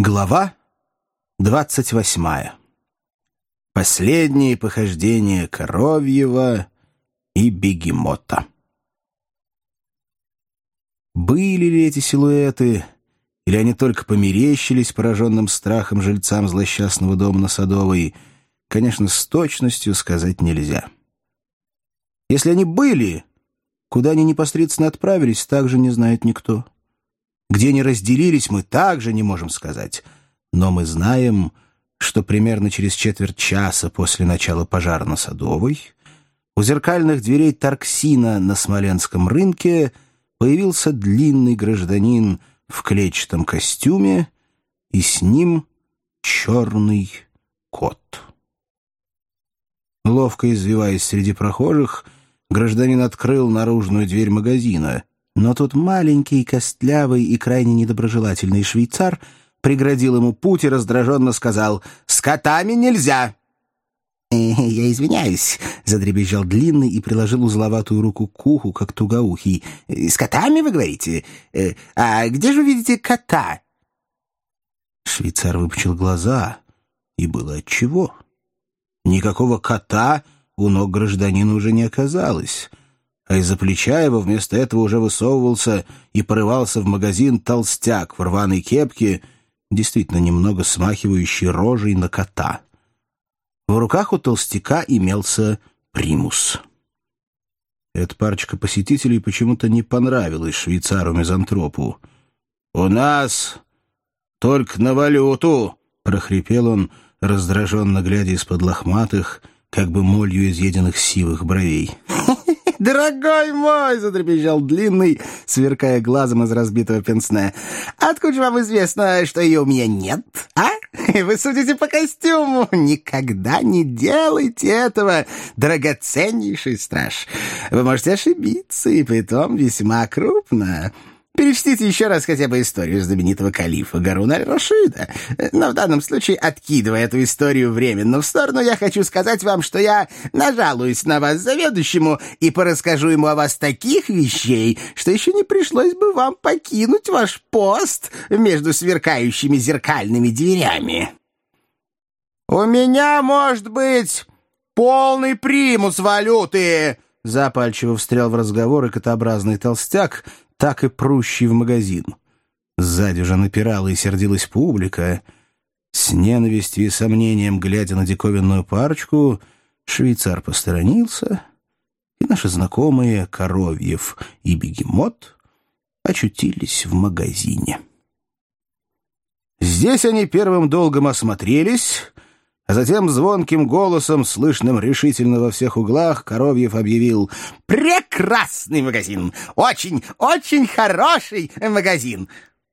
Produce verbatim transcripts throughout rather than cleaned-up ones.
Глава двадцать восьмая. Последние похождения Коровьева и Бегемота. Были ли эти силуэты, или они только померещились пораженным страхом жильцам злосчастного дома на Садовой, конечно, с точностью сказать нельзя. Если они были, куда они непосредственно отправились, также не знает никто. Где они разделились, мы также не можем сказать. Но мы знаем, что примерно через четверть часа после начала пожара на Садовой у зеркальных дверей Тарксина на Смоленском рынке появился длинный гражданин в клетчатом костюме, и с ним черный кот. Ловко извиваясь среди прохожих, гражданин открыл наружную дверь магазина, но тут маленький, костлявый и крайне недоброжелательный швейцар преградил ему путь и раздраженно сказал: «С котами нельзя!» «Я извиняюсь», — задребезжал длинный и приложил узловатую руку к уху, как тугоухий. «С котами, вы говорите? А где же видите кота?» Швейцар выпучил глаза, и было отчего. Никакого кота у ног гражданина уже не оказалось, а из-за плеча его вместо этого уже высовывался и порывался в магазин толстяк в рваной кепке, действительно немного смахивающий рожей на кота. В руках у толстяка имелся примус. Эта парочка посетителей почему-то не понравилась швейцару-мизантропу. «У нас только на валюту!» — прохрипел он, раздраженно глядя из-под лохматых, как бы молью изъеденных сивых бровей. «Дорогой мой!» — задребезжал длинный, сверкая глазом из разбитого пенсне. «Откуда же вам известно, что ее у меня нет, а? Вы судите по костюму. Никогда не делайте этого, драгоценнейший страж. Вы можете ошибиться, и притом весьма крупно. Перечтите еще раз хотя бы историю знаменитого калифа Гаруна аль-Рашида. Но в данном случае, откидывая эту историю временно в сторону, я хочу сказать вам, что я нажалуюсь на вас заведующему и порасскажу ему о вас таких вещей, что еще не пришлось бы вам покинуть ваш пост между сверкающими зеркальными дверями. «У меня, может быть, полный примус валюты!» Запальчиво встрял в разговор и котообразный толстяк, так и прущий в магазин. Сзади уже напирала и сердилась публика. С ненавистью и сомнением, глядя на диковинную парочку, швейцар посторонился, и наши знакомые Коровьев и Бегемот очутились в магазине. Здесь они первым долгом осмотрелись, а затем звонким голосом, слышным решительно во всех углах, Коровьев объявил: «Прекрасный магазин! Очень, очень хороший магазин!»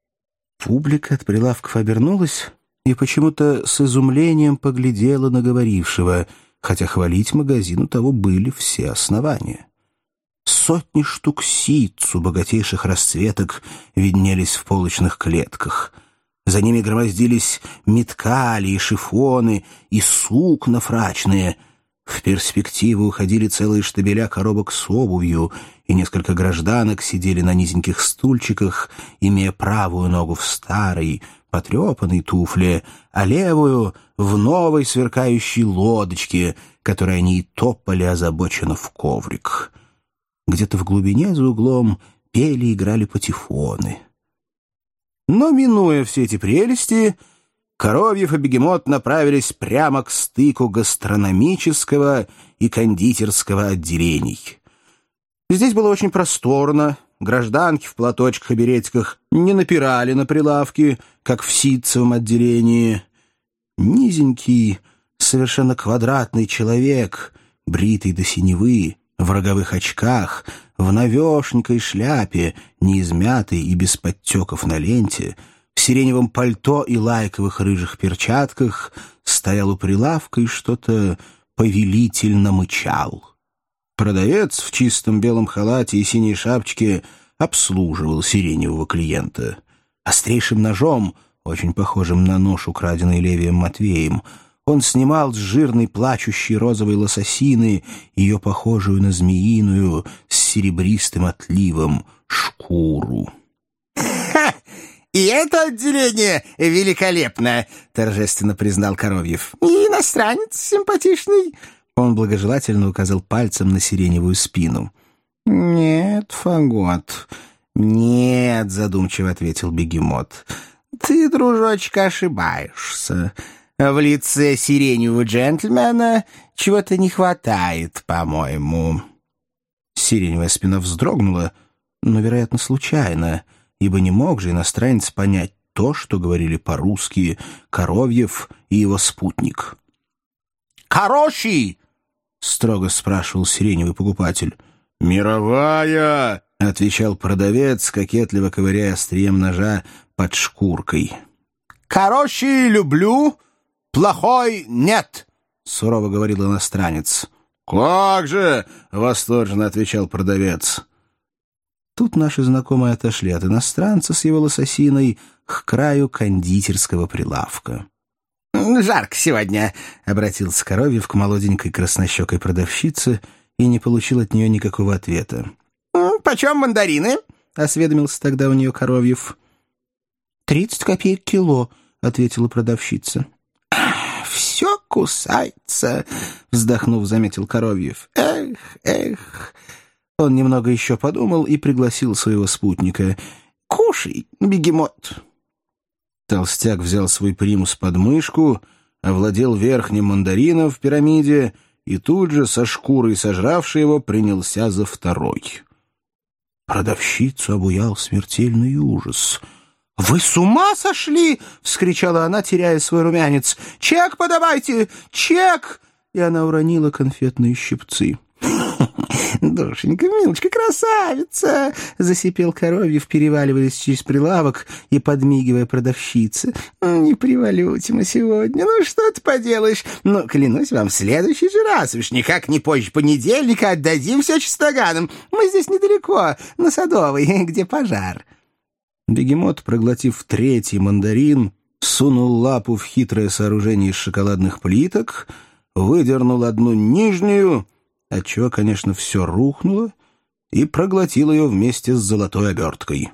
Публика от прилавков обернулась и почему-то с изумлением поглядела на говорившего, хотя хвалить магазин у того были все основания. Сотни штук ситцу богатейших расцветок виднелись в полочных клетках. За ними громоздились меткали и шифоны, и сукна фрачные. В перспективу уходили целые штабеля коробок с обувью, и несколько гражданок сидели на низеньких стульчиках, имея правую ногу в старой, потрепанной туфле, а левую — в новой сверкающей лодочке, которой они и топали озабоченно в коврик. Где-то в глубине за углом пели и играли патефоны. Но, минуя все эти прелести, Коровьев и Бегемот направились прямо к стыку гастрономического и кондитерского отделений. Здесь было очень просторно, гражданки в платочках и беретиках не напирали на прилавки, как в ситцевом отделении. Низенький, совершенно квадратный человек, бритый до синевы, в роговых очках, в навешенькой шляпе, неизмятой и без подтеков на ленте, в сиреневом пальто и лайковых рыжих перчатках, стоял у прилавка и что-то повелительно мычал. Продавец в чистом белом халате и синей шапочке обслуживал сиреневого клиента. Острейшим ножом, очень похожим на нож, украденный Левием Матвеем, он снимал с жирной плачущей розовой лососины ее похожую на змеиную с серебристым отливом шкуру. «Ха! «И это отделение великолепно!» — торжественно признал Коровьев. «И иностранец симпатичный!» Он благожелательно указал пальцем на сиреневую спину. «Нет, Фагот, нет», — задумчиво ответил Бегемот. «Ты, дружочек, ошибаешься. В лице сиреневого джентльмена чего-то не хватает, по-моему». Сиреневая спина вздрогнула, но, вероятно, случайно, ибо не мог же иностранец понять то, что говорили по-русски Коровьев и его спутник. «Хороший!» — строго спрашивал сиреневый покупатель. «Мировая!» — отвечал продавец, кокетливо ковыряя острием ножа под шкуркой. «Хороший люблю, плохой нет!» — сурово говорил иностранец. «Как же!» — восторженно отвечал продавец. Тут наши знакомые отошли от иностранца с его лососиной к краю кондитерского прилавка. «Жарко сегодня», — обратился Коровьев к молоденькой краснощекой продавщице и не получил от нее никакого ответа. «Почем мандарины?» — осведомился тогда у нее Коровьев. «Тридцать копеек кило», — ответила продавщица. «Все кусается», — вздохнув, заметил Коровьев. «Эх, эх». Он немного еще подумал и пригласил своего спутника. «Кушай, Бегемот». Толстяк взял свой примус под мышку, овладел верхним мандарином в пирамиде и тут же, со шкурой сожравший его, принялся за второй. Продавщицу обуял смертельный ужас. «Вы с ума сошли?» — вскричала она, теряя свой румянец. «Чек подавайте! Чек!» И она уронила конфетные щипцы. «Душенька, милочка, красавица!» — засипел Коровьев, переваливаясь через прилавок и подмигивая продавщице. «Не привалюте мы сегодня, ну что ты поделаешь? Ну, клянусь вам, в следующий же раз, уж никак не позже понедельника, отдадим все чистоганам. Мы здесь недалеко, на Садовой, где пожар». Бегемот, проглотив третий мандарин, сунул лапу в хитрое сооружение из шоколадных плиток, выдернул одну нижнюю, отчего, конечно, все рухнуло, и проглотил ее вместе с золотой оберткой.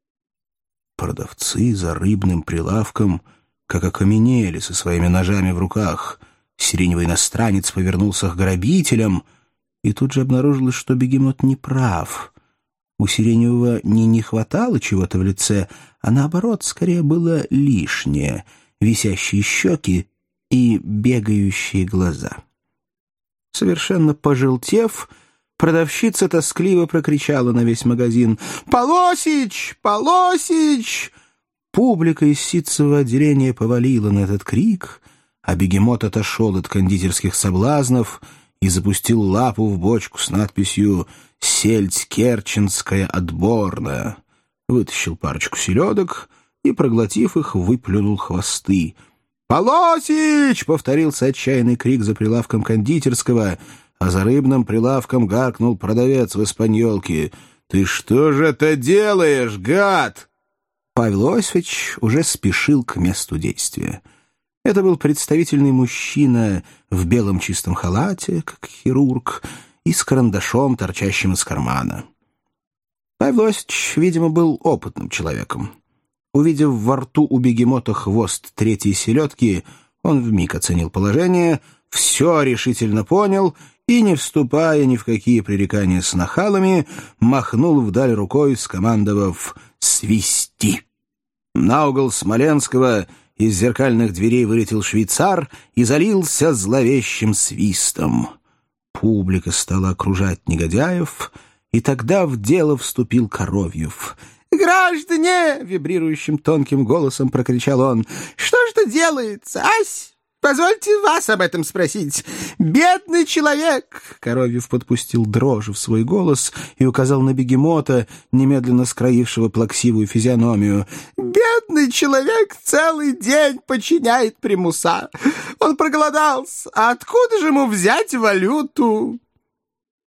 Продавцы за рыбным прилавком как окаменели со своими ножами в руках. Сиреневый иностранец повернулся к грабителям, и тут же обнаружилось, что Бегемот не прав. У Сиреневого не не хватало чего-то в лице, а наоборот, скорее было лишнее — висящие щеки и бегающие глаза. Совершенно пожелтев, продавщица тоскливо прокричала на весь магазин: «Полосич! Полосич!» Публика из ситцевого отделения повалила на этот крик, а Бегемот отошел от кондитерских соблазнов и запустил лапу в бочку с надписью «Сельдь керченская отборная», вытащил парочку селедок и, проглотив их, выплюнул хвосты. «Полосич!» — повторился отчаянный крик за прилавком кондитерского, а за рыбным прилавком гаркнул продавец в испаньолке: «Ты что же это делаешь, гад?» Павел Осифович уже спешил к месту действия. Это был представительный мужчина в белом чистом халате, как хирург, и с карандашом, торчащим из кармана. Павел Осифович, видимо, был опытным человеком. Увидев во рту у Бегемота хвост третьей селедки, он вмиг оценил положение, все решительно понял и, не вступая ни в какие пререкания с нахалами, махнул вдаль рукой, скомандовав «Свисти!». На угол Смоленского из зеркальных дверей вылетел швейцар и залился зловещим свистом. Публика стала окружать негодяев, и тогда в дело вступил Коровьев. «Граждане!» — вибрирующим тонким голосом прокричал он. «Что ж это делается, ась? Позвольте вас об этом спросить. Бедный человек!» Коровьев подпустил дрожи в свой голос и указал на Бегемота, немедленно скроившего плаксивую физиономию. «Бедный человек целый день подчиняет примуса. Он проголодался. А откуда же ему взять валюту?»